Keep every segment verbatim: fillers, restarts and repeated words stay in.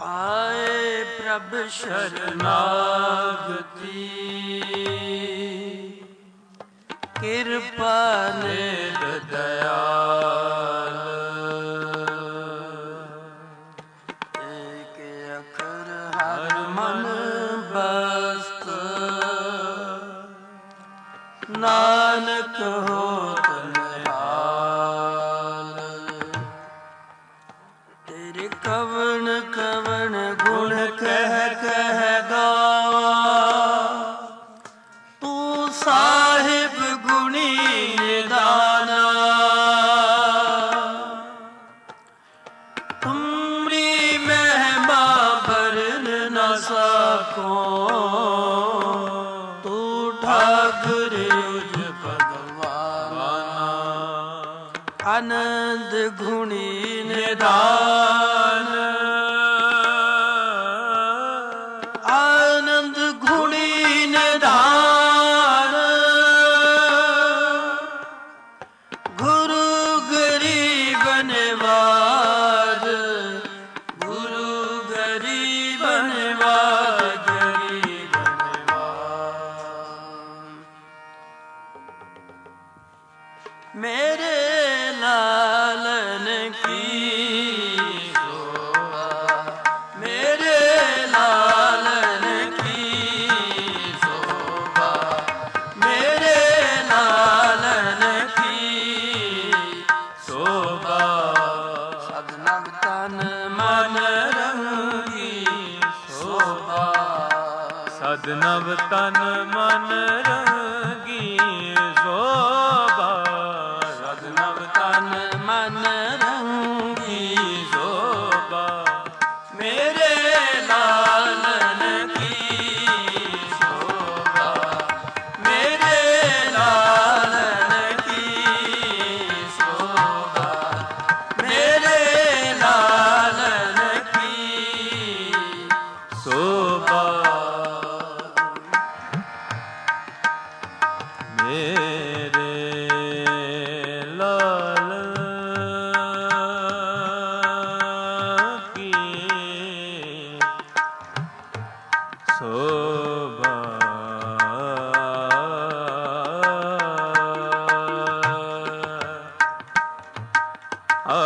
ਆਏ ਪ੍ਰਭ ਸ਼ਰਨਾਗਤੀ, ਕਿਰਪਾ ਨਿਧ ਦਇਆਲ। ਏਕ ਅੱਖਰ ਹਰ ਮਨ ਬਸਤ, ਨਾਨਕ ਹੋਤ ਨਿਹਾਲ। ਤੇਰੇ ਕਵਣ ਕਵਣ ਗੁਣ ਕਹਿ ਕਹਿ ਗਾਵਾਂ, ਤੂੰ ਸਾਹਿਬ ਗੁਣੀ ਨਿਦਾਨਾ। ਤੁਮਰੀ ਮਹਿਮਾ ਬਰਨ ਨ ਸਕੋ, ਤੂੰ ਠਾਕੁਰ ਭਗਵਾਨਾ। ਆਨੰਦ ਗੁਣੀ ਨਿਦਾਨ, ਆਨੰਦ ਗੁਣੀ ਨਿਦਾਨ। ਗੁਰੂ ਗਰੀਬ ਨਿਵਾਜ, ਗੁਰੂ ਗਰੀਬ ਨਿਵਾਜ, ਗਰੀਬ ਨਿਵਾਜ। ਮੇਰੇ ਲਾਲਨ ਕੀ ਸੋਭਾ, ਮੇਰੇ ਲਾਲਨ ਕੀ ਸੋਭਾ, ਮੇਰੇ ਲਾਲਨ ਕੀ ਸੋਭਾ। ਸਦਨਾ ਤਨ ਮਨ ਰੰਗੀ ਸੋਭਾ, ਸਦਨਵ ਤਨ ਮਨ ਰੰਗੀ ਸੋਭਾ, ਸਦਨਵ ਤਨ ਮਨ ਰੰਗੀ ਸੋਭਾ। ਮੇਰੇ ਲਾਲਨ ਕੀ ਸੋਭਾ, ਮੇਰੇ ਲਾਲਨ ਕੀ ਸੋਭਾ, ਮੇਰੇ ਲਾਲਨ ਕੀ ਸੋਭਾ। ਮੇਰੇ ਲਾਲ ਕੀ ਸੋਭਾ। ਆ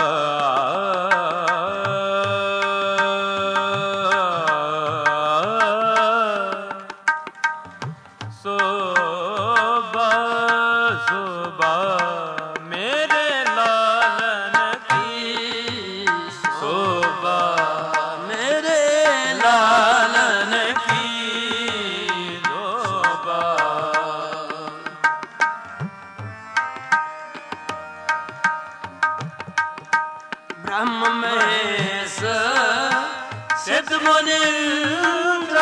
ਸੋਭਾ ਸੋਭਾ, ਮੇਰੇ ਲਾਲਨ ਕੀ ਸੋਭਾ, ਮੇਰੇ ਲਾਲਨ ਕੀ ਸੋਭਾ। ਬ੍ਰਹਮ ਮਹੇਸ਼ ਸਿੱਧ ਮੁਨੀਂਦਰਾ,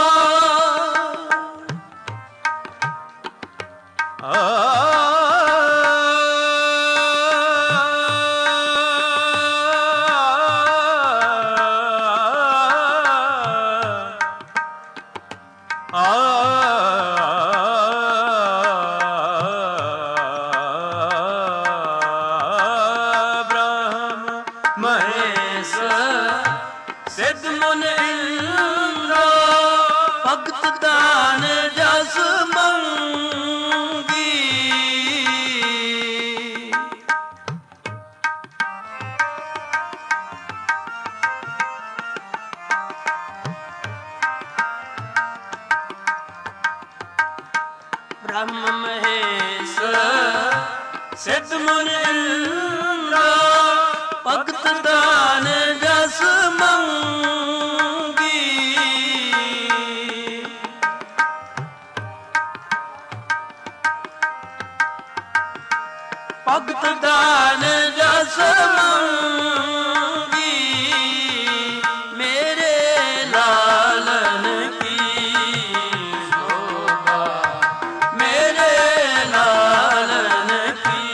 ਮਹੇਸ਼ ਸਿੱਧ ਮੁਨੀਂਦਰਾ, ਭਗਤ ਦਾਨ ਜਸ ਮੰਗੀ। ਬ੍ਰਹਮ ਮਹੇਸ਼ ਸਿੱਧ ਮੁਨੀਂਦਰਾ, ਭਗਤ ਦਾਨ ਜਸ ਮੰਗੀ। ਭਗਤ ਦਾਨ ਜਸ ਮੰਗੀ। ਮੇਰੇ ਲਾਲਨ ਕੀ ਸੋਭਾ, ਮੇਰੇ ਲਾਲਨ ਕੀ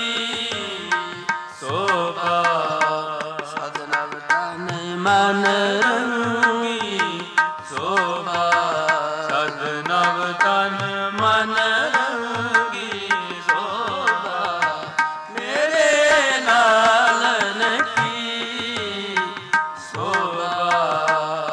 ਸੋਭਾ। ਸਦਨਵ ਤਨ ਮਨ ਰੰਗੀ ਸੋਭਾ, ਸਦਨਵ ਤਨ ਮਨ ਰੰਗੀ ਸੋਭਾ। ਮੇਰੇ ਲਾਲਨ ਕੀ ਸੋਭਾ।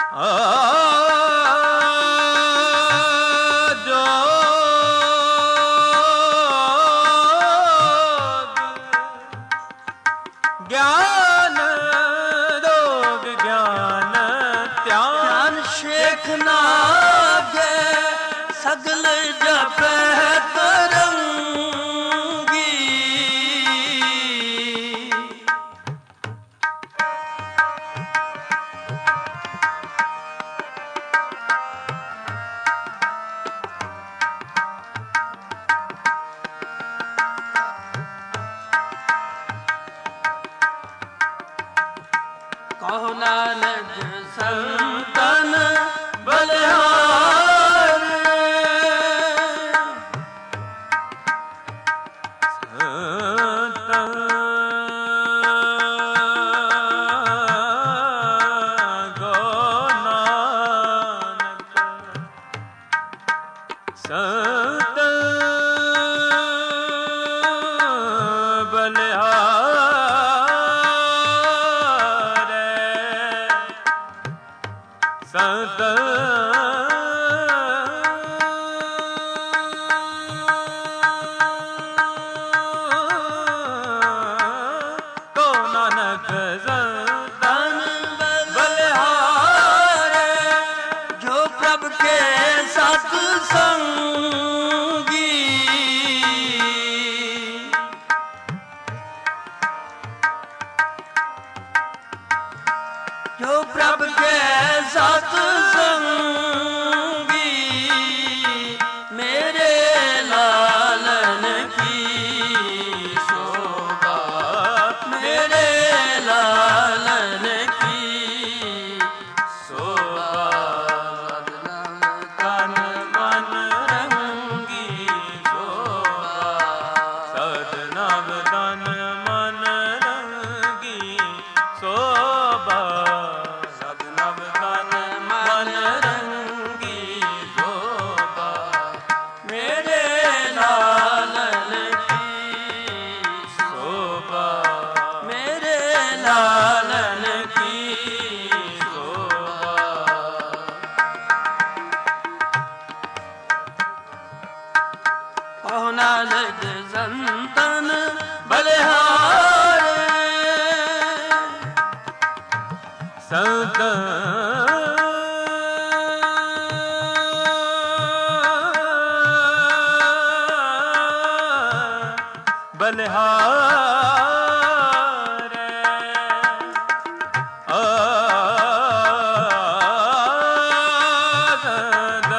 ਗਿਆਨ ਦੋਗ ਗਿਆਨ ਧਿਆਨ ਸ਼ੇਖ ਨਾਗੇ ਸਗਲ ਜਪੈ ਤਰੰਗੀ ਕਹੋ ਨਾਨਕ ਸੰਤਨ ਬਲਿਹਾਰ ਸੰਤਨ ਗੋ ਨਾਨਕ ਸੰਤਨ ਬਲਿਹਾਰ ਸੰਤ ਕੋ ਨਾਨਕ ਸੰਤਨ ਬਲਿਹਾਰੇ ਜੋ ਪ੍ਰਭ ਕੇ ਸਤ ਸੰਗੀ ਜੋ ਪ੍ਰਭ ਕੇ ਸਤ ਸੰਗੀ ਮੇਰੇ ਲਾਲਨ ਕੀ ਸੋਭਾ ਮੇਰੇ ਲਾਲਨ ਕੀ ਸੋਭਾ ਤਨ ਮਨ ਰੰਗੀ ਸੋਭਾ ਸਦ ਨਵ ਤਨ ਮਨ ਰੰਗੀ ਸੋਭਾ ਸਦ ਨਵ ਤਨ ਮਨ ਰੰਗੀ ਸੋਭਾ ਮੇਰੇ ਲਾਲਨ ਕੀ ਸੋਭਾ ਮੇਰੇ ਲਾਲਨ ਕੀ ਸੋਭਾ ਕਹੋ ਨਾਨਕ ਸੰਤਨ ਬਲਿਹਾਰੇ ਸੰਤ ਬਲਿਹਾਰੇ ਆ ਸੰਤ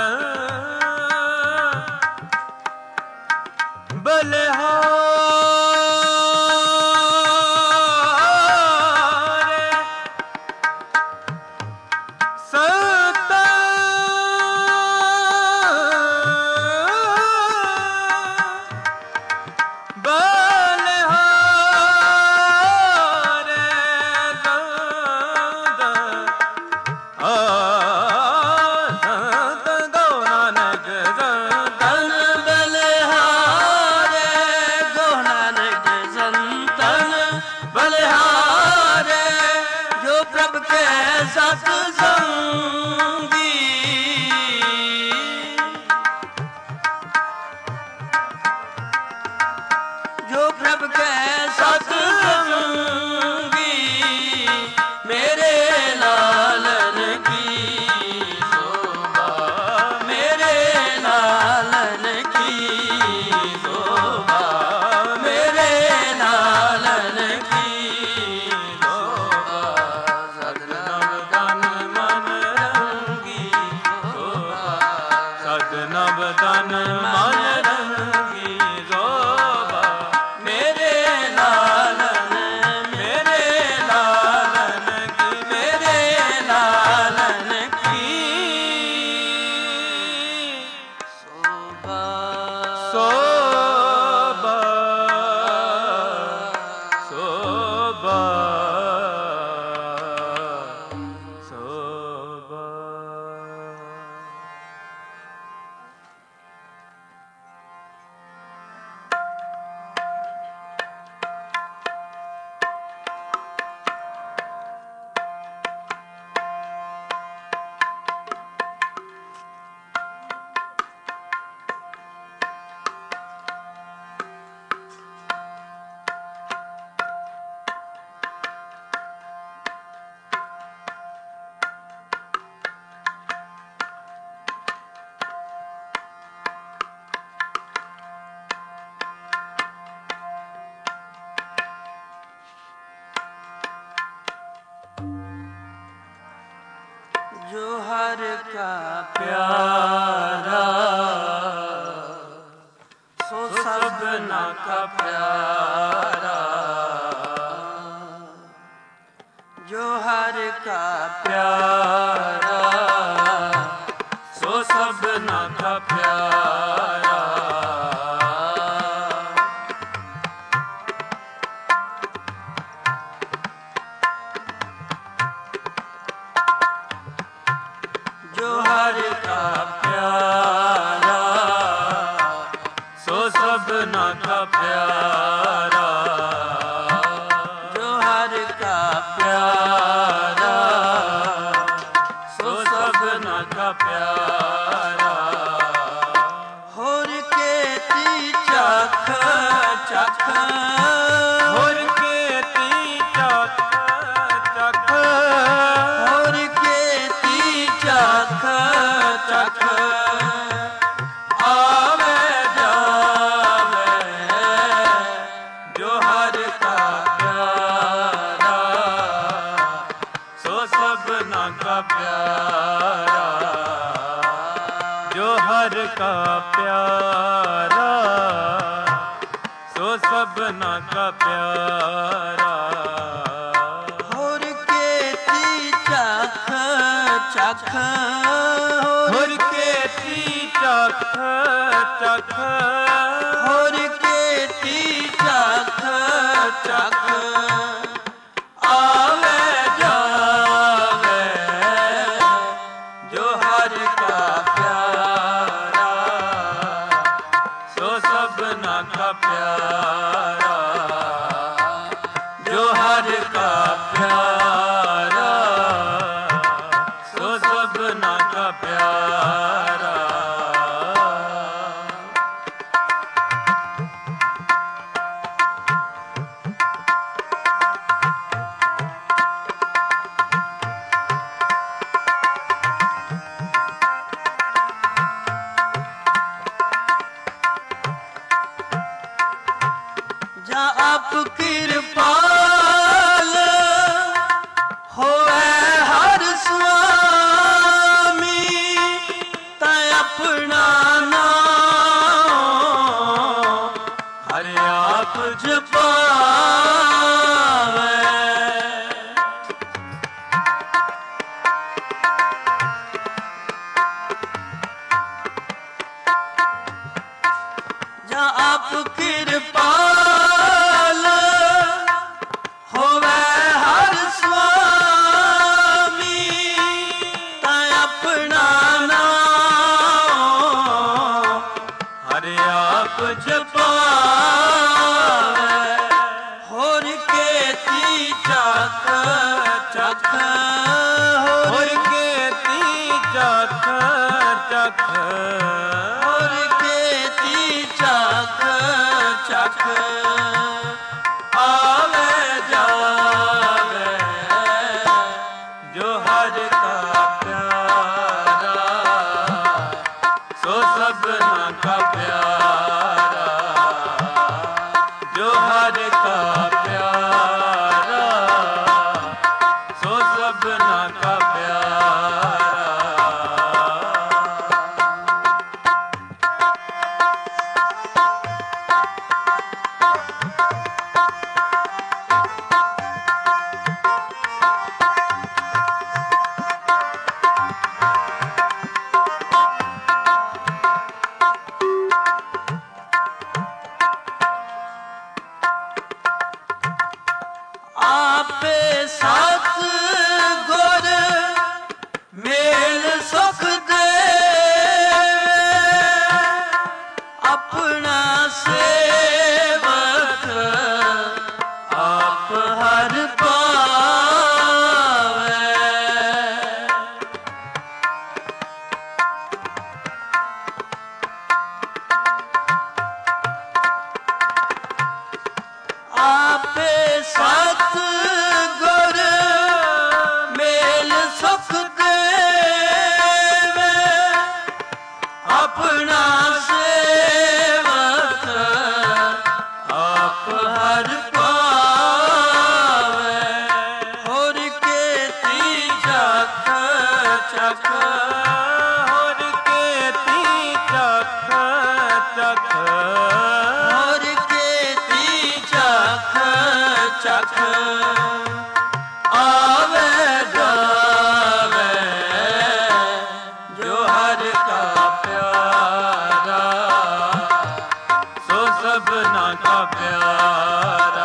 ਬਲਿਹਾਰੇ ਸੰਤ ਬਲਿਹਾਰੇ जो हर का प्यारा सो सबना का प्यारा, जो हर का प्यारा सो सबना का प्यारा। जो हर का प्यारा सो सबना का प्यारा, जो हर का प्यारा सो सबना का प्यारा। होर के ती चख चख, होर के ती चख चख, होर के ती चख चख, आवे जावे जो हर का प्यारा सो सबना का प्यारा, जो हर का प्यारा सो सबना का प्यारा। होर के ती चख चख, होर के ती चख चख, होर के ती चख चख, आवे जावे जो हर का प्यारा सो सबना का प्यारा, जो हर का प्यारा सो सबना का प्यारा। जा आप कृपाल होवे हर स्वामी, तै अपना नाम हर आप जपावे। जा आप कृपाल होवे हर स्वामी, तै अपना नाम हर आप जपावे। होर के ती चख चख, होर के ती चख चख, होर के ती चख चख, आवे जावे जो हर का प्यारा सो सबना का प्यारा, जो हर का प्यारा सो सबना का प्यारा। आपे सत गुर मेल सुख दे, अपना सेवक आप हर पावे। आपे सत गुर मेल सुख देवे, अपना सेवक आप हर पावे। होर के ती चख ਚਖ ਹੋਰ ਕੇਤੀ ਚਖ ਚਖ ਹੋਰ ਕੇਤੀ ਚਖ ਚਖ ਆਵੇ ਜਾਵੇ ਜੋ ਹਰ ਕਾ ਪਿਆਰਾ ਸੋ ਸਭਨਾ ਕਾ ਪਿਆਰਾ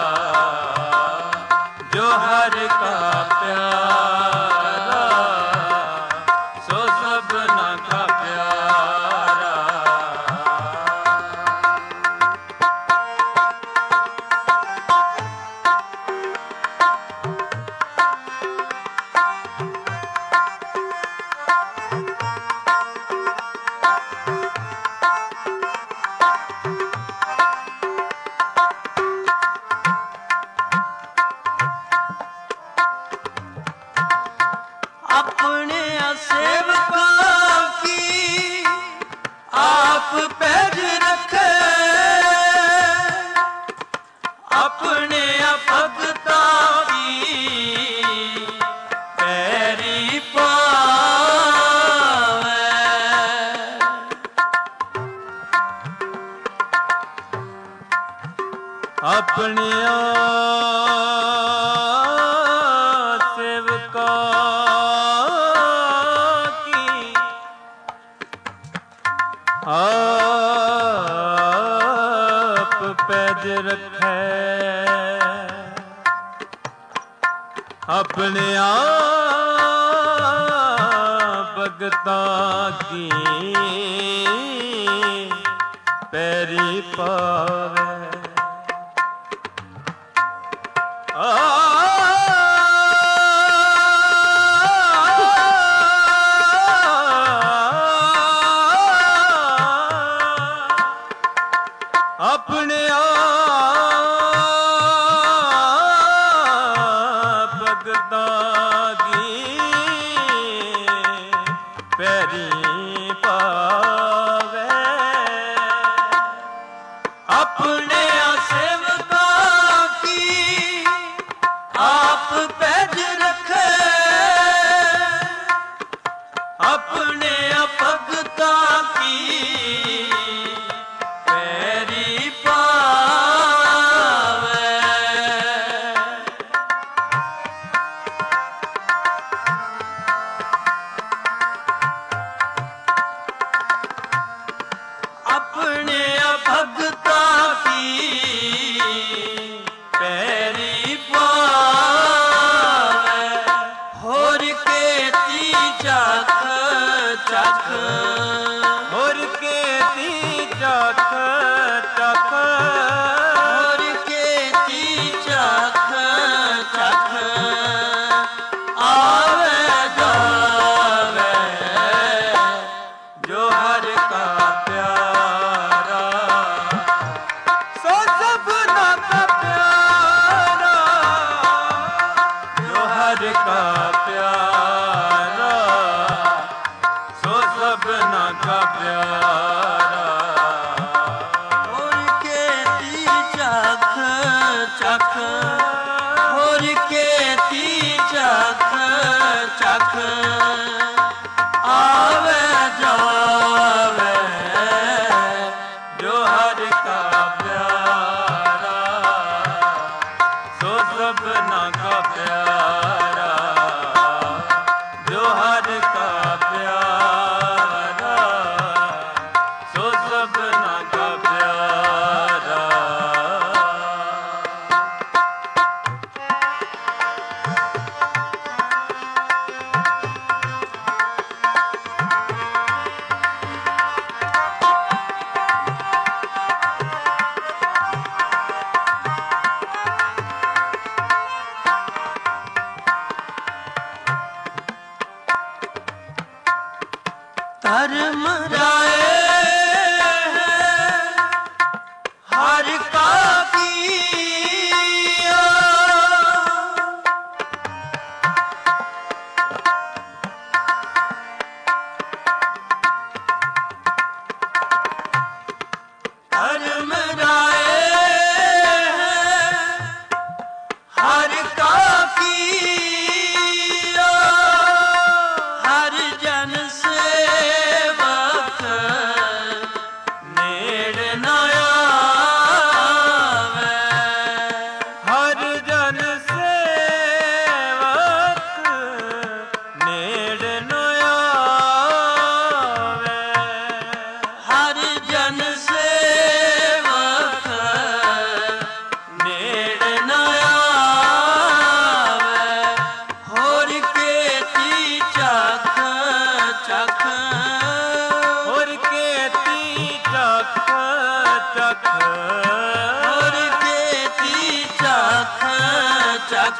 ਜੋ ਹਰ ਕਾ ਪਿਆਰਾ ਸੋ ਸਭਨਾ ਕਾ ਪਿਆਰਾ अपने सेवकों की आप पैज रखे अपने भगता की पैरी पावे अपने सेवका की आप पैज रखे अपने आप भगता की पैरी पावे अपने आप भगता की पैरी पावे अपने सेवकों की आप पैज रखे अपने भगता की पैरी पावे अपने भगता की पैरी पावे होर केती चख चख ਹੋਰ ਕੇਤੀ ਚਖ ਚਖ होर केती चख चख आवे जावे जो हर का प्यारा ਸੋ ਸਭਨਾ ਕਾ ਪਿਆਰਾ जो हर का ਪਿਆਰਾ ਸੋ ਸਭਨਾ ਕਾ ਪਿਆਰਾ होर केती चख चख होर केती चख चख आवे जावे ਜੋ ਹਰ ਕਾ ਪਿਆਰਾ ਸੋ ਸਭਨਾ ਕਾ ਪਿਆਰਾ ਜੋ ਹਰ ਕਾ ਪਿਆਰਾ ਸੋ ਸਭਨਾ ਕਾ ਪਿਆਰਾ धर्म राय हर का किया धर्म राय हर का किया हर ਚਖ ਹੋਰ ਕੇਤੀ ਚਖ ਚਖ ਹੋਰ ਕੇਤੀ ਚਖ ਚਖ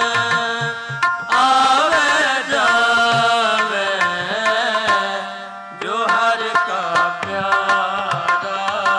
ਆਵੇ ਜਾਵੇ ਜੋ ਹਰ ਕਾ ਪਿਆਰਾ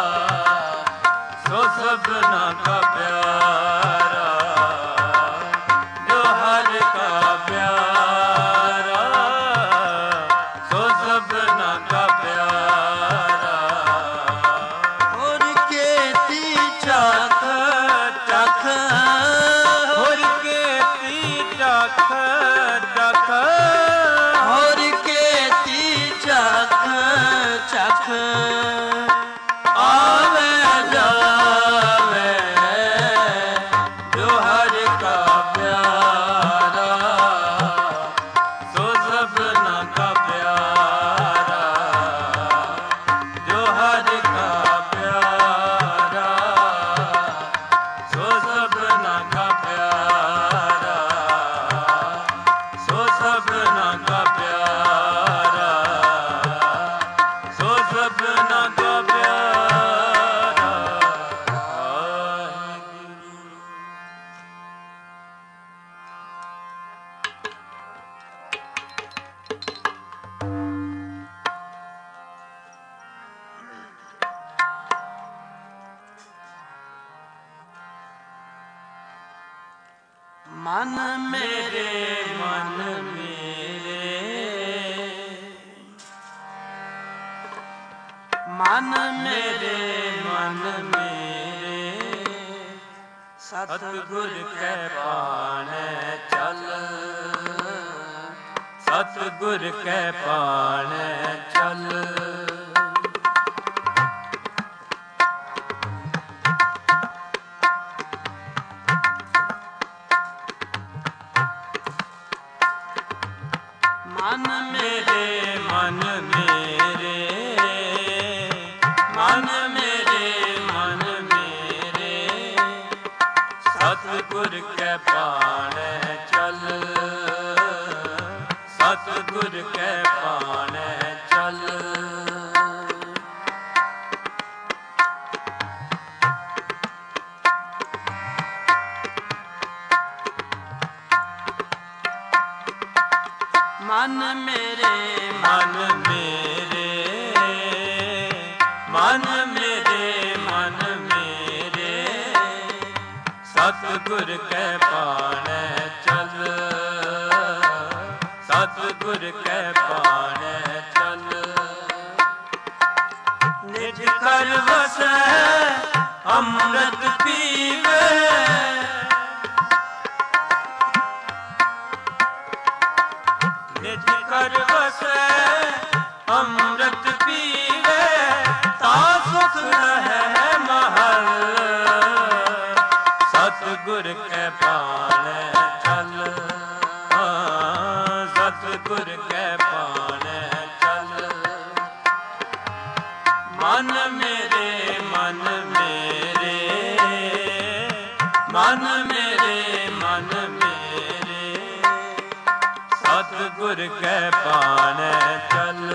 ਸੋ ਸਭਨਾ ਕਾ ਪਿਆਰਾ ਜੋ ਹਰ ਕਾ ਪਿਆਰਾ ਸੋ ਸਭਨਾ ਕਾ ਪਿਆਰਾ ਹੋਰ ਕੇਤੀ ਚਖ ਚਖ ਹੋਰ ਕੇਤੀ ਚਖ ਚਖ ਹੋਰ ਕੇਤੀ ਚਖ ਚਖ ਆਵੇ ਜਾਵੇ ਜੋ ਹਰ ਕਾ ਪਿਆਰਾ ਸੋ ਸਭਨਾ ਕਾ ਪਿਆਰਾ ਜੋ ਹਰ ਕਾ ਪਿਆਰਾ ਸੋ ਸਭਨਾ ਕਾ ਪਿਆਰਾ ਸੋ ਸਭਨਾ ਕਾ ਪਿਆਰਾ ਸੋ ਸਭਨਾ ਕਾ ਪਿਆਰਾ ਵਾਹਿਗੁਰੂ। ਮਨ ਮੇਰੇ ਮਨ ਮੇਰੇ ਮਨ ਮੇਰੇ ਮਨ ਮੇਰੇ ਸਤਿਗੁਰ ਕੈ ਪਾਣੈ ਚੱਲ ਸਤਿਗੁਰ ਕੈ ਪਾਣੈ ਚੱਲ ਮਨ ਮੇਰੇ ਮਨ ਮੇਰੇ ਮਨ ਮੇਰੇ ਮਨ ਮੇਰੇ ਸਤਿਗੁਰ ਕੈ ਪਾਣੈ ਚੱਲ ਸਤਿਗੁਰ ਕੈ ਪਾਣੈ ਚੱਲ ਮਨ ਮੇਰੇ ਮਨ ਮੇਰੇ ਮਨ ਮੇਰੇ ਮਨ ਮੇਰੇ ਸਤਿਗੁਰ ਕੈ ਪਾਣੈ ਚੱਲ ਸਤਿਗੁਰ ਕੈ ਪਾਣੈ ਚੱਲ ਨਿਜ ਕਰ ਵਸੈ ਅੰਮ੍ਰਿਤ ਪੀਵੇ ਨਿਜ ਕਰ ਵਸੈ ਅੰਮ੍ਰਿਤ ਪੀਵੇ ਤਾ ਸੁਖ ਰਹੈ ਮਹਲ ਸਤਿਗੁਰ ਕੈ ਪਾਣੈ ਚੱਲ ਹਾਂ ਸਤਿਗੁਰ ਕੈ ਪਾਣੈ ਚੱਲ ਮਨ ਮੇਰੇ ਮਨ ਮੇਰੇ ਮਨ ਮੇਰੇ ਮਨ ਮੇਰੇ ਸਤਿਗੁਰ ਕੈ ਪਾਣੈ ਚੱਲ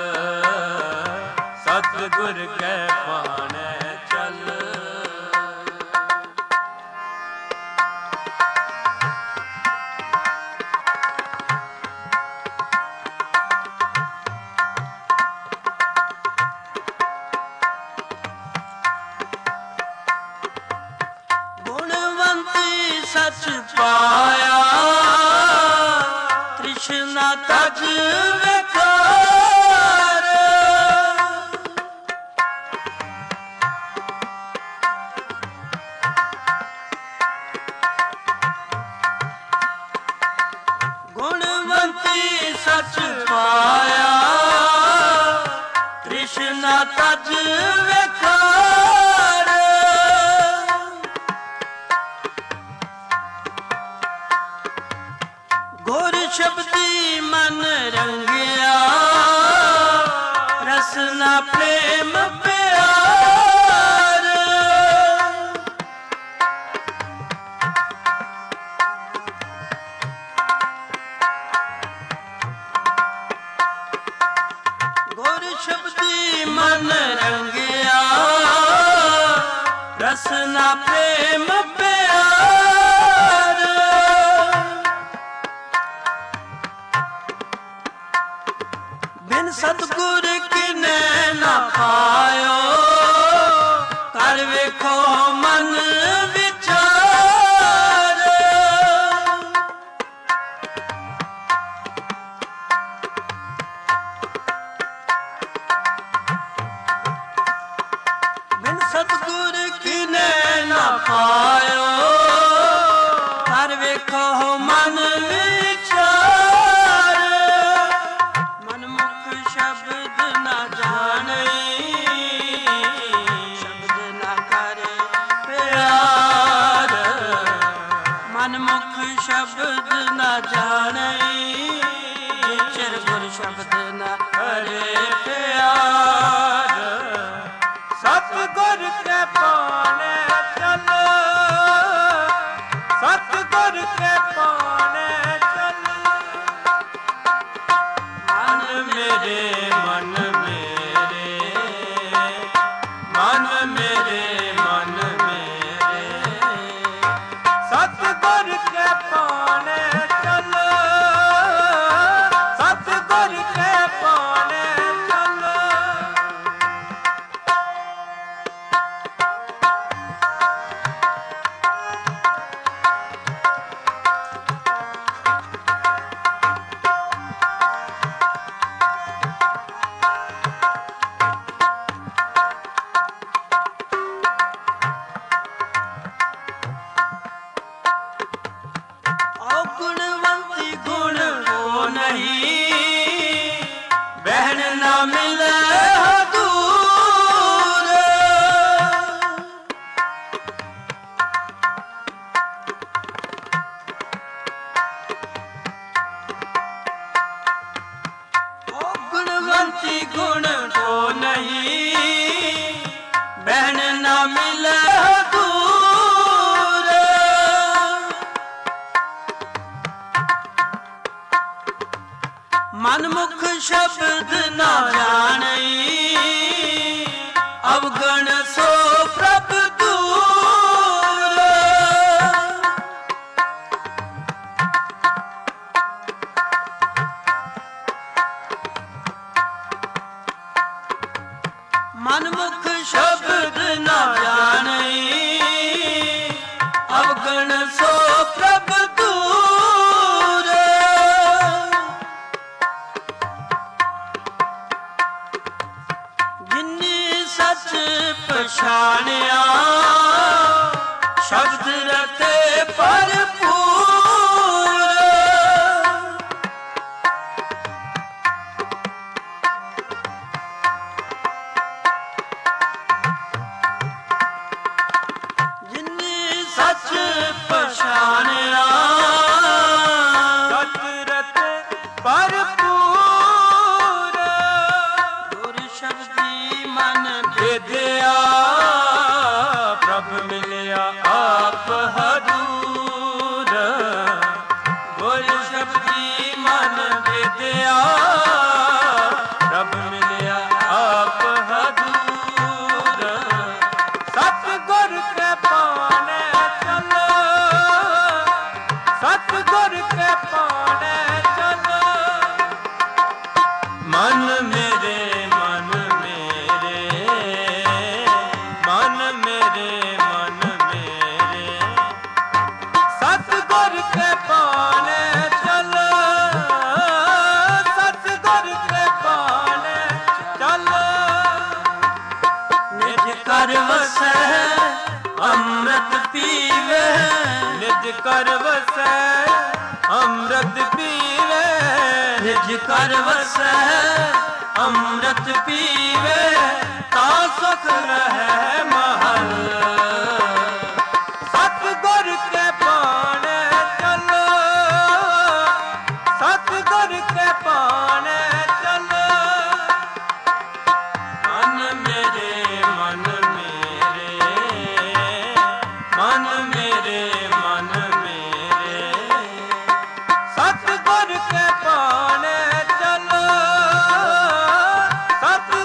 ਸਤਿਗੁਰ ਕੈ ਪਾਣੈ ਚੱਲ ਗੁਣਵੰਤੀ ਸਚ ਪਾਇਆ ਤ੍ਰਿਸ਼ਨਾ ਤਜ ਵੇਖਾਰ ਗੁਣਵੰਤੀ ਸਚ ਪਾਇਆ ਤ੍ਰਿਸ਼ਨਾ ਤਜ ਵੇਖਾਰ ਗੁਰ ਸ਼ਬਦੀ ਮਨ ਰੰਗਿਆ ਰਸਨਾ ਪ੍ਰੇਮ ਪਿਆਰ ਸ਼ਬਦੀ ਮਨ ਰੰਗਿਆ, ਰਸਨਾ ਪ੍ਰੇਮ ਪਿਆਰ। ਬਿਨ ਸਤਿਗੁਰ ਕਿਨੈ ਨਾ ਪਾਇਓ, ਕਰ ਵੇਖੋ ਮਨ ਵਿਚਾਰ। ਬਿਨ ਸਤਿਗੁਰ ਕਿਨੈ ਨਾ ਪਾਇਓ, ਕਰ ਵੇਖੋ ਮਨ ਵਿਚਾਰ। ਮਨ ਮੁਖ ਸ਼ਬਦ ਨਾ ਜਾਣੈ, ਸ਼ਬਦ ਨਾ ਕਰੇ ਪਿਆਰ। ਮਨ ਮੁਖ ਸ਼ਬਦ ਨਾ ਜਾਣੈ, ਵਿਚਰ ਗੁਰ ਸ਼ਬਦ ਨਾ ਕਰੇ ਪਿਆਰ। ਸਤਿਗੁਰ ਕੇ ਪਾਣੇ ਚੱਲ, ਸਤਿਗੁਰ ਕੇ ਪਾਣੇ ਚੱਲ। ਮਨ ਮੇਰੇ ਮਨ ਮੇਰੇ, ਮਨ ਮੇਰੇ ਮਨ ਮੇਰੇ। ਸਤਿਗੁਰ ਕੇ ਪਾਣੇ ਚੱਲ, ਸਤਿਗੁਰ ਕੇ ਪਾਣੇ ਚੱਲ। ਆਓ ਗੁਣਵੰਤੀ ਗੁਣ ਕੋ ਨਹੀਂ, ਬਹਿਣ ਨਾ ਮਿਲੇ ਹਦੂਰ। ਆਓ ਗੁਣਵੰਤੀ ਗੁਣ ਕੋ ਨਹੀਂ, ਬਹਿਣ ਨਾ ਮਿਲੇ ਹਦੂਰ। ਮਨ ਮੁਖ ਸ਼ਬਦ ਨਾ ਜਾਣੈ, ਅਵਗਣ ਸੋ ਪ੍ਰਭ ਦੂਰ। ਮਨ ਮੁਖ ਸ਼ਬਦ ਨਾ ਜਾਣੈ, ਅਵਗਣ ਸੋ ਪ੍ਰਭ ਦੂਰ। ਜਿਨੀ ਸੱਚ ਪਛਾਣਿਆ, ਸ਼ਬਦ ਰਤੇ ਭਰਪੂਰ। ਜਿਨੀ ਸੱਚ ਪਛਾਣਿਆ, ਸਤਿਰਤ ਭਰਪੂਰ। ਗੁਰ ਸ਼ਬਦੀ ਮਨ ਵਿਦਿਆ ਪ੍ਰਭ ਮਿਲਿਆ ਆਪ ਹਦੂਰ। ਗੁਰ ਸ਼ਬਦੀ ਮਨ ਵਿਦਿਆ ਪ੍ਰਭ ਮਿਲਿਆ ਆਪ ਹਦੂਰ। ਸਤਿਗੁਰ ਕੇ ਪਾਣੇ ਚੱਲ, ਸਤਿਗੁਰ ਕੇ ਪਾਣੇ ਚੱਲ। ਮਨ ਮੇਰੇ ਮਨ ਮੇਰੇ, ਮਨ ਮੇਰੇ ਮਨ ਮੇਰੇ। ਸਤਿਗੁਰ ਕੇ ਪਾਣੇ ਚੱਲ, ਸਤਿਗੁਰ ਕੇ ਪਾਣੇ ਚੱਲ। ਨਿਜ ਕਰ ਵਸੈ ਅੰਮ੍ਰਿਤ ਪੀਵੇ, ਨਿਜ ਕਰ ਵਸੈ ਅੰਮ੍ਰਿਤ ਪੀਵੇ। ਨਿਜ ਕਰ ਵਸੈ ਅੰਮ੍ਰਿਤ ਪੀਵੇ, ਤਾਂ ਸੁਖ ਰਹੈ ਮਹਲ। ਸਤਿਗੁਰ ਕੇ ਪਾਣੇ ਚੱਲ, ਸਤਿਗੁਰ ਕੇ ਪਾਣੇ ਚੱਲ। ਮਨ ਮੇਰੇ ਮਨ ਮੇਰੇ, ਮਨ ਮੇਰੇ ਮਨ ਮੇਰੇ। ਸਤਿਗੁਰ ਕੇ ਪਾਣੇ ਚੱਲ, ਸਤਿ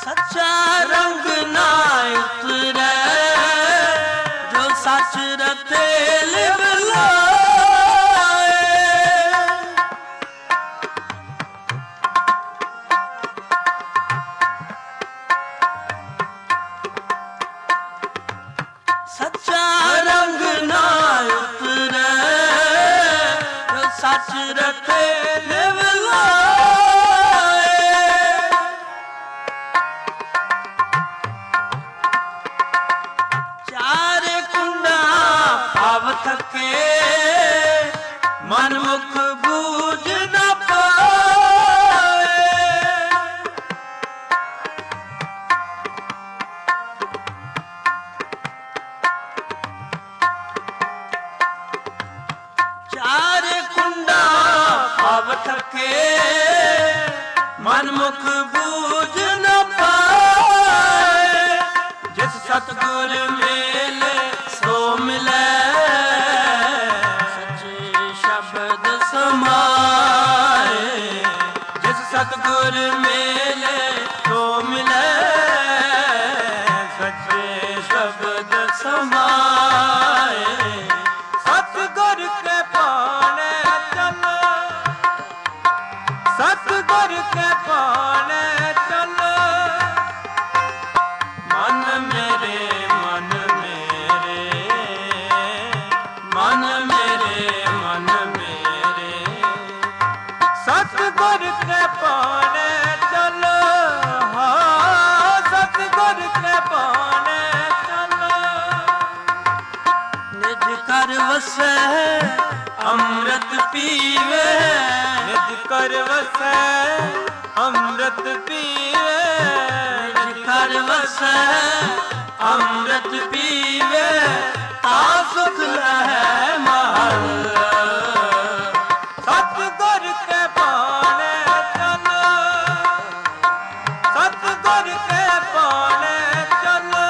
सच्चा रंग ना उतरे जो सच रते लिव लाए। सच्चा रंग ना उतरे जो सच रते लिव लाए। चार कुंडा पाव थके मन मुख बूझ न पाए। चार कुंडा पाव थके मन मुख बूझ न पाए। जिस सतगुर मेले सो मिले सच्चे शब्द समाए। जिस सतगुर मेले सो मिले सच्चे शब्द समाए। सतगुर के पाने चलो, सतगुर के पाने चलो। मन मेरे मन मेरे मन मेरे मन मेरे सतगुर के पाने चलो। हाँ सतगुर के पाने चलो। निज कर वसै अमृत पीवे। निज कर वसै अमृत पीवे। निज कर वसै अमृत पीवे ता सुख लहै महल। सतगुर के पाने चलो, सतगुर के पाने चलो।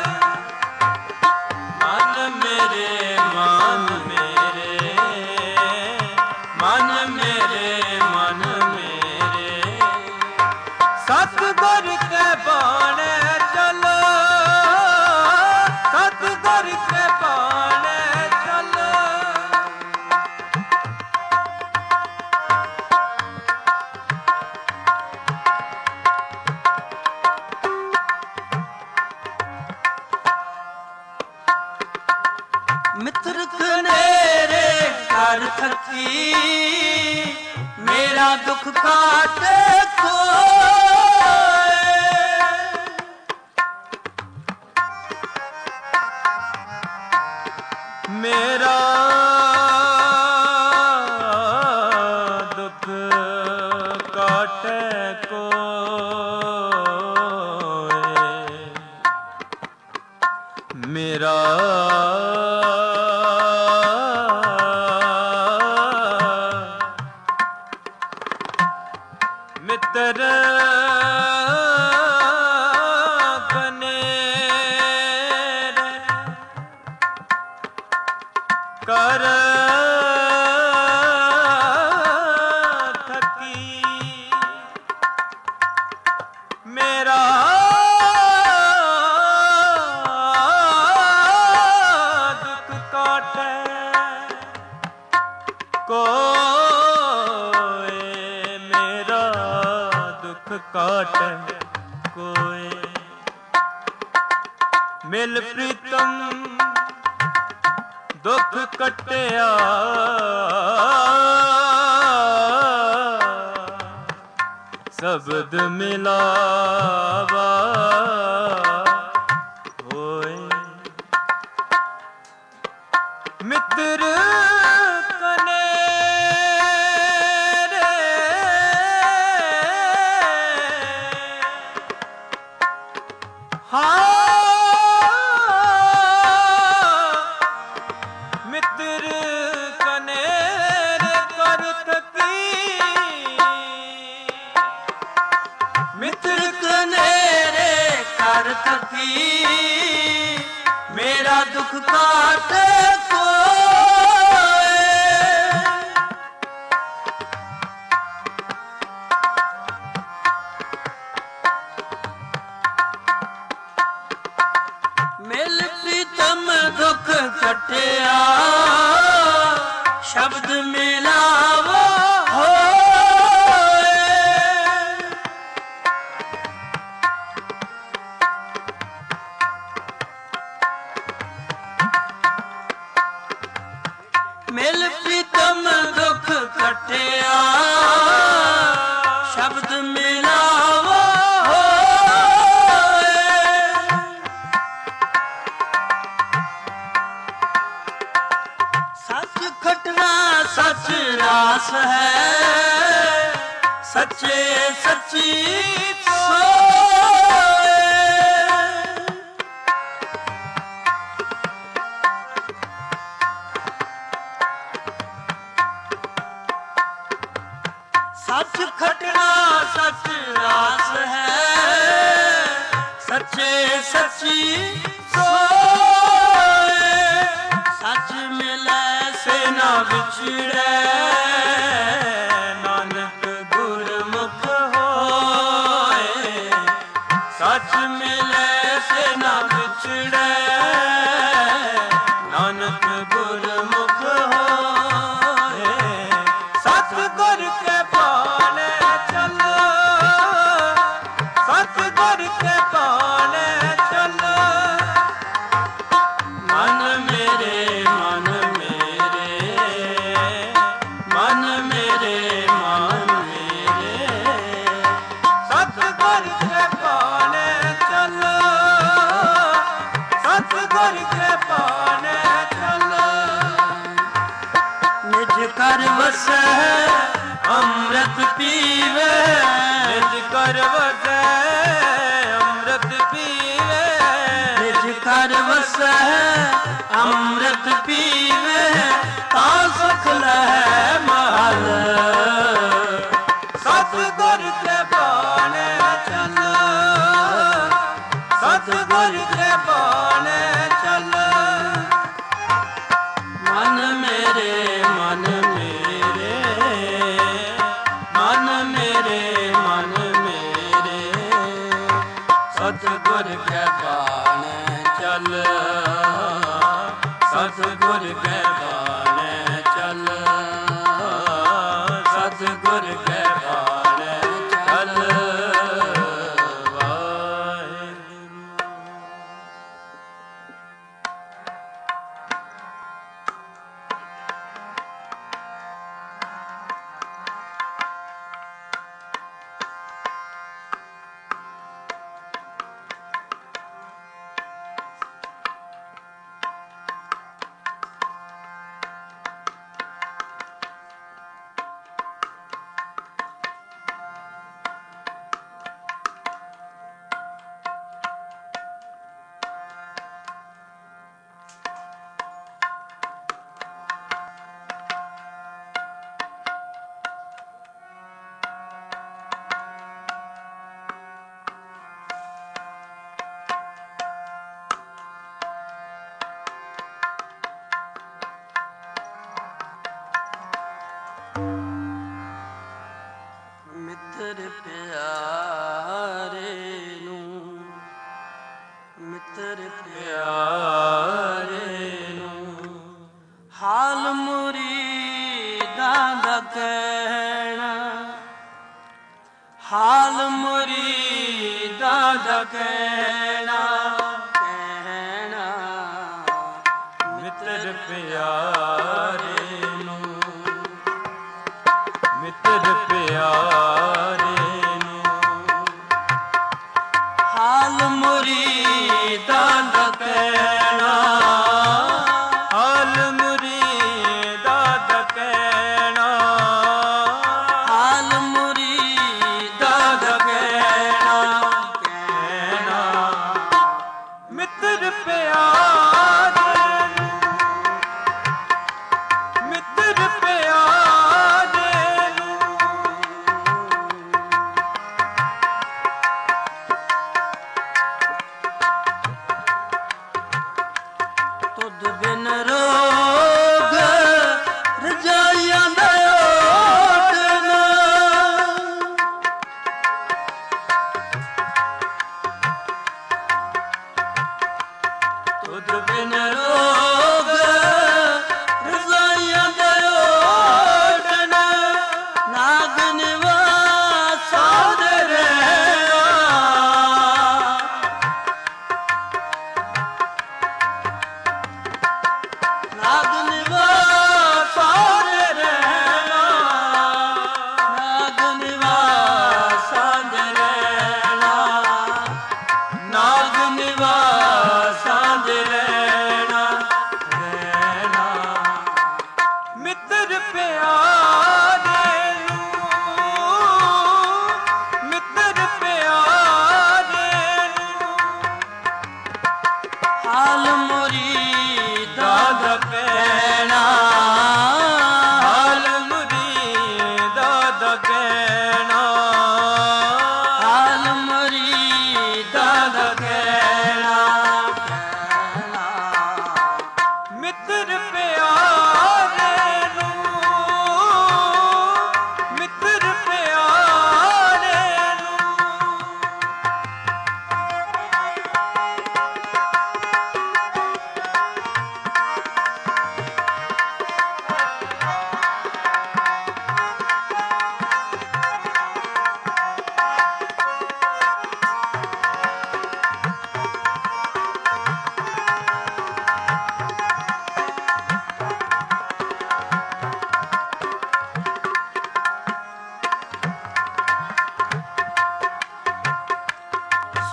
मन मेरे मन मेरे मन मेरे मन मेरे सतगुर के पाने चलो, सतगुर के पाने चलो। मित्र कनेरे कर थकी मेरा दुख काटे कोय। मेरा दुख काटे कोय। मेरा मित्र कनेरे कर थकी मेरा दुख काटे कोय। मेरा दुख काटे कोय। मिल प्रीतम दुख कटिया शब्द मिलावा होए। मित्र कनेरे हाँ मित्र कनेरे कर थकी। मित्र कनेरे कर थकी मेरा दुख काटे कोय। ਕਟਿਆ ਸ਼ਬਦ ਮਿਲਾਵੋ ਹੋਏ ਮਿਲ ਪ੍ਰੀਤਮ ਦੁੱਖ ਕਟਿਆ ਸ਼ਬਦ ਮਿਲਾਵੋ ਹੋਏ ਸੱਚ ਖਟਣਾ ਸੱਚ ਰਾਸ ਹੈ ਸੱਚੇ ਸੱਚੀ ਸੋਏ ਸੱਚ ਖਟਣਾ ਸੱਚ ਰਾਸ ਹੈ ਸੱਚੇ ਸੱਚੀ ਸੋਏ ਸੱਚ ਮਿਲੈ ਸੇ ਨਾ ਵਿਛੜੈ ਨਾਨਕ ਗੁਰਮੁਖ ਹੋਏ ਸੱਚ ਮਿਲੈ ਸੇ ਨਾ ਵਿਛੜੈ ਨਾਨਕ ਗੁਰਮੁਖ ਹੋਏ ਸਤਿਗੁਰ ਕੇ ਪਾਲੇ ਚੱਲੋ ਸਤਿਗੁਰ ਕੇ ਪਾਲੇ ਚੱਲੋ ਮਨ ਮੇਰੇ ਮਨ ਮੇਰੇ ਮਨ ਮੇਰੇ ਮਨ ਮੇਰੇ ਸਤਿਗੁਰ ਕੇ ਪਾਲੇ ਚੱਲੋ ਸਤਿਗੁਰ ਕੇ ਪਾਲੇ ਚੱਲੋ ਨਿਜ ਕਰ ਵਸੈ ਅੰਮ੍ਰਿਤ ਪੀਵੇ ਨਿਜ ਕਰ ਵਸੈ ਅੰਮ੍ਰਿਤ ਪੀਵੇ ਨਿਜ ਕਰ ਵਸੈ ਅੰਮ੍ਰਿਤ ਪੀਵੇ ਤਾਂ ਸੁਖ ਲਹੈ ਮਹਲ ਸਤਿਗੁਰ ਕੇ ਬਾਣੇ ਚੱਲੋ ਸਤਿਗੁਰ ਕੇ ਬਾਣੇ ਚੱਲੋ ਮਨ ਮੇਰੇ ਮਨ ਮੇਰੇ ਮਨ ਮੇਰੇ ਮਨ ਮੇਰੇ ਸਤਿਗੁਰ ਕੇ ਬਾਣੇ ਚੱਲ ਸਤਿਗੁਰ ਕੇ ਬਾਣੇ ਚੱਲ ਸਤਿਗੁਰ ਕੇ ਬਾਣੇ ਚੱਲ ਮਿੱਤਰ ਪਿਆਰੇ ਨੂੰ ਮਿੱਤਰ ਪਿਆਰੇ ਨੂੰ ਹਾਲ ਮੁਰੀਦਾਂ ਦਾ ਕਹਿਣਾ ਹਾਲ ਮੁਰੀਦਾਂ ਦਾ ਕਹਿਣਾ ਕਹਿਣਾ ਮਿੱਤਰ ਪਿਆਰੇ ਨੂੰ ਮਿੱਤਰ ਪਿਆਰੇ ਨੂੰ ਹਾਲ ਮੁਰੀਦਾਂ ਦਾ ਕਹਿਣਾ ਹਾਲ ਮੁਰੀਦਾਂ ਦਾ ਕਹਿਣਾ ਹਾਲ ਮੁਰੀਦਾਂ ਦਾ ਕਹਿਣਾ ਕਹਿਣਾ ਮਿੱਤਰ ਪਿਆਰੇ ਮਿੱਤਰ ਪਿਆਰੇ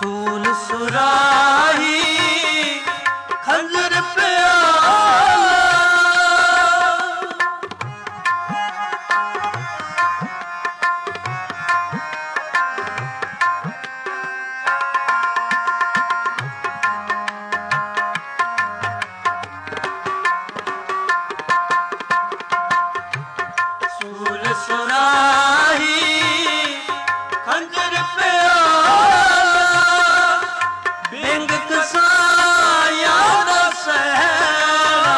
ਸੂਲ ਸੁਰਾਹੀ ਖੰਜਰ ਪਿਆਲਾ ਸੂਲ ਸੁਰਾਹੀ ਖੰਜਰ ਪਿਆਲਾ ਬਿੰਗ ਕਸਾਇਆ ਦਾ ਸਹਿਣਾ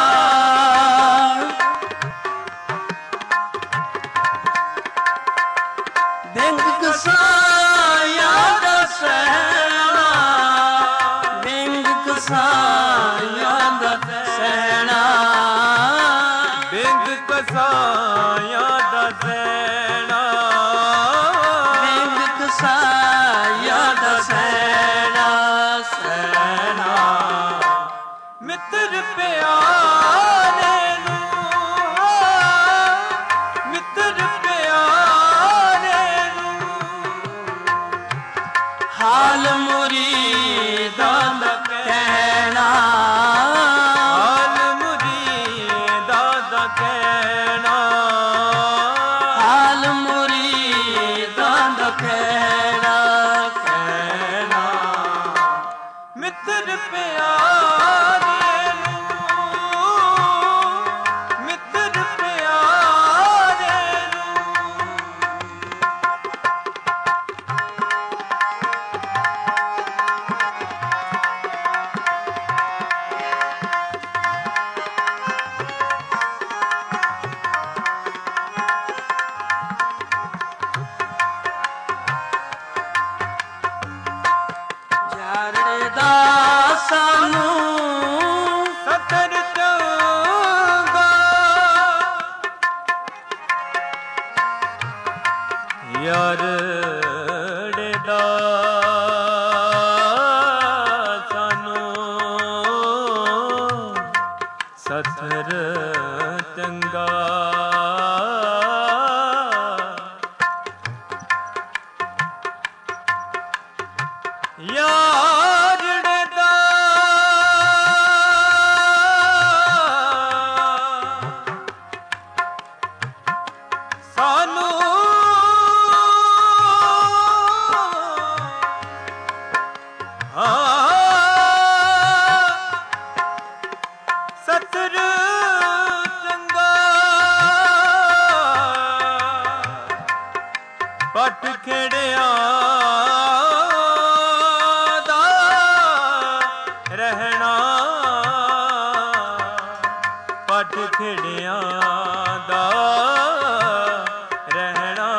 ਬਿੰਗ ਕਸਾਇਆ ਦਾ ਸਹਿਣਾ ਬਿੰਗ ਕਸਾਇਆ ਦਾ ਸਹਿਣਾ ਬਿੰਗ ਕਸਾਇਆ ਦਾ ਸੈਣਾ ਬਿੰਗ ਕਸਾਇਆ ਦਾ ਸਹਿਣਾ ਸਹਿਣਾ ਮਿੱਤਰ ਪਿਆਰੇ ਨੂੰ ਮਿੱਤਰ ਪਿਆਰੇ ਨੂੰ ਹਾਲ ਮੁਰੀਦਾਂ ਦਾ ਕਹਿਣਾ ਹਾਲ ਮੁਰੀਦਾਂ ਦਾ ਕਹਿਣਾ ਹਾਲ ਮੁਰੀਦਾਂ ਦਾ ਕਹਿਣਾ ਕਹਿਣਾ ਮਿੱਤਰ ਪਿਆਰੇ ਨੂੰ ਮਿੱਤਰ ਪਿਆਰੇ ਨੂੰ ਜਾਰੜੇ ਦਾ ਸਾਨੂੰ ਸਤਰ ਚੰਗਾ ਯਾਰ ਦਾ ਸਾਨੂੰ ਸਤਰ ਚੰਗਾ ਯਾਰੜੇ ਦਾ ਸਾਨੂੰ ਹਾਂ ਸਤਰ ਚੰਗਾ ਪਟ ਖੇੜਿਆ ਦਾ ਰਹਿਣਾ ਪਟ ਖੇੜਿਆਂ ਦਾ ਰਹਿਣਾ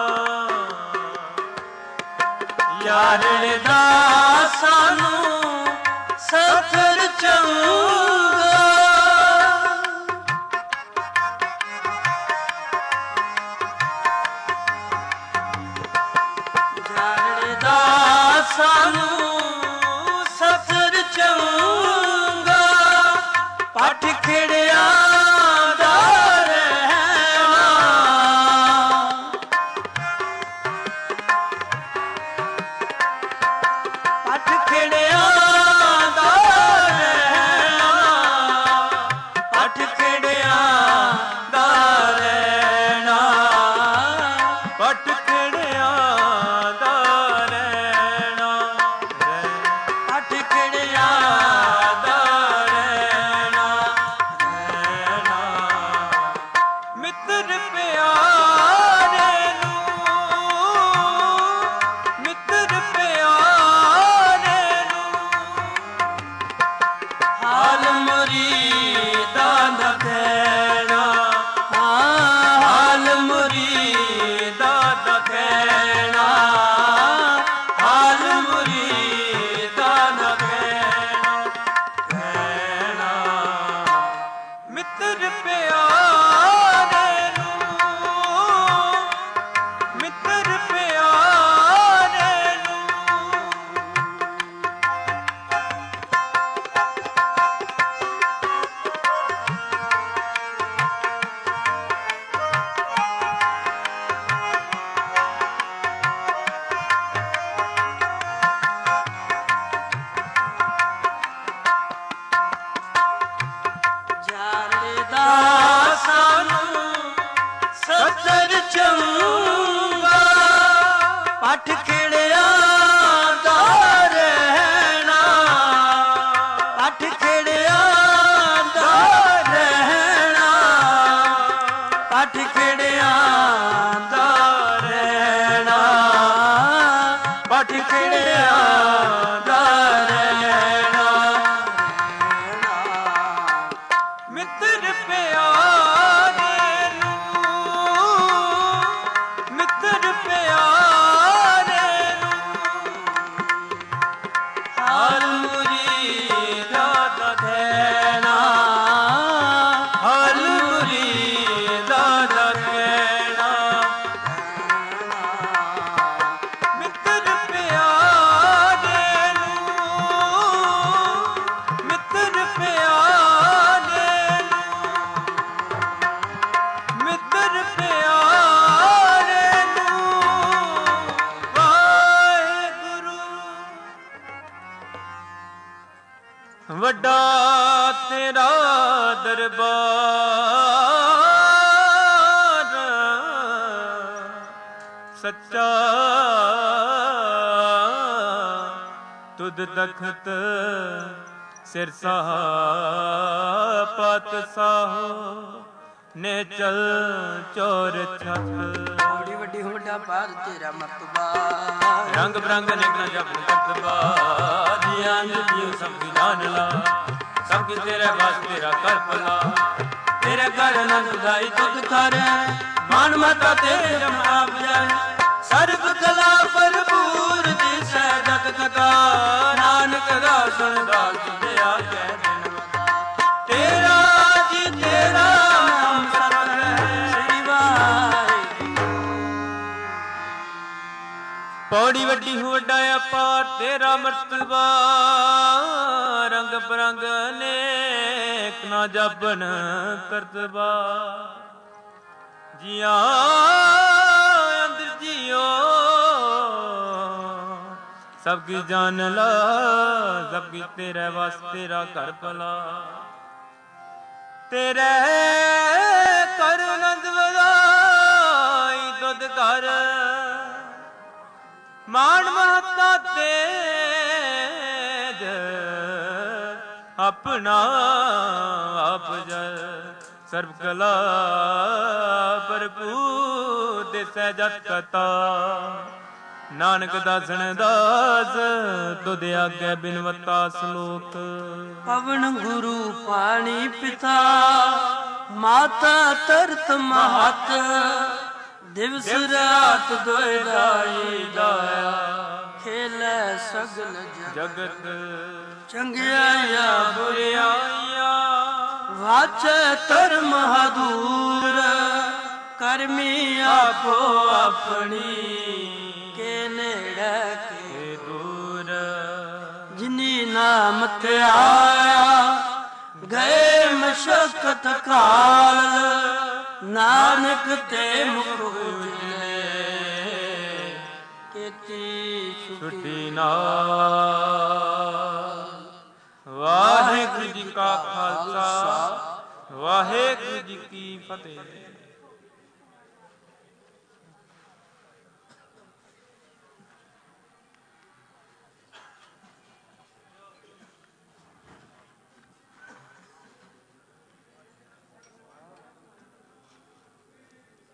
ਯਾਰੜੇ ਦਾ ਸਾਨੂੰ ਸਤਰ ਚੰਗਾ ਯਾਰੜੇ ਦਾ ਸਾਨੂੰ ਸਤਰ ਚੰਗਾ ਪੱਠ ਖੇੜਿਆਂ ਦਾ ਰਹਿਣਾ ਪੱਠ ਖੇੜਿਆਂ ਦਾ ਰਹਿਣਾ ਪਟ ਖੇੜਿਆ ਦਾ ਰਹਿਣਾ। ਮਿੱਤਰ ਪਿਆਰੇ ਨੂੰ, ਮਿੱਤਰ ਪਿਆਰੇ ਨੂੰ, ਹਰ ਮੁਰੀਦਾਂ ਦਾ ਦੇਣਾ, ਹਰ ਮੁਰੀਦਾਂ ਦਾ ਕਹਿਣਾ। ਮਿੱਤਰ ਪਿਆਰੇ ਨੂੰ, ਮਿੱਤਰ ਪਿਆਰੇ ਨੂੰ, ਮਿੱਤਰ ਪਿਆਰੇ ਨੂੰ, ਵਾਹਿਗੁਰੂ। ਵੱਡਾ ਤੇਰਾ ਦਰਬਾਰ, ਸੱਚਾ ਤੁਧ ਤਖਤ ਸਿਰਸਾ ਪਾਤਸ਼ਾਹ ਨੇ ਚਲ ਚੋਰ ਛਤ। ਬੜੀ ਵੱਡੀ ਹੋਡਾ ਪਾਰ ਤੇਰਾ ਮਰਤਬਾ, ਰੰਗ ਬਰੰਗ ਨਿਕਲ ਜਪਨ ਕਰਤਬਾ। ਜੀਆਂ ਜੀਉ ਸਭ ਕੀ ਜਾਨ ਲਾ, ਸਭ ਕੀ ਤੇਰੇ ਵਾਸ ਤੇਰਾ ਕਰ ਭਲਾ। ਤੇਰੇ ਘਰ ਆਨੰਦ ਉਦਾਈ ਤੁਧ ਕਰ, ਮਾਨ ਮਾਤਾ ਤੇਰੇ ਜਮਾ ਬਜਾਏ। ਸਰਬ ਕਲਾ ਭਰਪੂਰ ਦਿਸੈ ਜਤ ਕਥਾ, ਨਾਨਕ ਦਾ ਸੁਣਦਾ ਤੁਝਿਆ ਕਹਿ ਦਿਨ। ਤੇਰਾ ਜੀ ਤੇਰਾ ਨਾਮ ਸਤ ਹੈ, ਸ੍ਰੀ ਵਾਹਿਗੁਰੂ। ਪੌੜੀ ਵੱਡੀ ਹੋ ਵੱਡਾ ਅਪਾਰ ਤੇਰਾ ਮਰਤਬਾ। ਰੰਗ ਬਰੰਗ ਅਨੇਕ ਨਾ ਜਾਪਨ ਕਰਤਬਾ। ਜੀਆਂ ਅੰਦਰ ਜੀਓ ਸਭ ਕੀ ਜਾਨ ਲਾ, ਸਭ ਕੀ ਤੇਰੇ ਵਾਸ ਤੇਰਾ ਘਰ ਭਲਾ। ਤੇਰੇ ਕਰ ਆਨੰਦ ਵਧਾਈ ਦੁੱਧ ਕਰ, ਮਾਣ ਮਹੱਤਾ ਤੇਜ ਆਪਣਾ ਆਪ ਜੈ। ਸਰਬ ਕਲਾ ਭਰਪੂਰ ਦਿਸੈ ਜਤ ਕਥਾ, ਨਾਨਕ ਦਾਸਨ ਦਾਸ ਤੁਧ ਆਗੇ ਬਿਨਵਤਾ ਸ਼ਲੋਕ। ਪਵਨ ਗੁਰੂ ਪਾਣੀ ਪਿਤਾ, ਮਾਤਾ ਤਰਤ ਮਹਤ, ਦਿਵਸ ਰਾਤ ਦੋਇ ਦਾਈ ਦਾਇਆ। ਖੇਲੇ ਸਗਲ ਜਗਤ ਚੰਗਿਆਈਆ ਬੁਰਿਆਈਆਂ, ਵਾਚੈ ਧਰਮ ਹਦੂਰ, ਕਰਮੀ ਆਪੋ ਆਪਣੀ, ਕੇ ਨੇੜੇ ਕੇ ਦੂਰ। ਜਿਨੀ ਨਾਮ ਤੇ ਆਇਆ, ਗਏ ਮਸ਼ਕਤ ਕਾਲ, ਨਾਨਕ ਤੇ ਮੁਖ ਉਜਲੇ, ਕੀਤੀ ਛੁੱਟੀ ਨਾ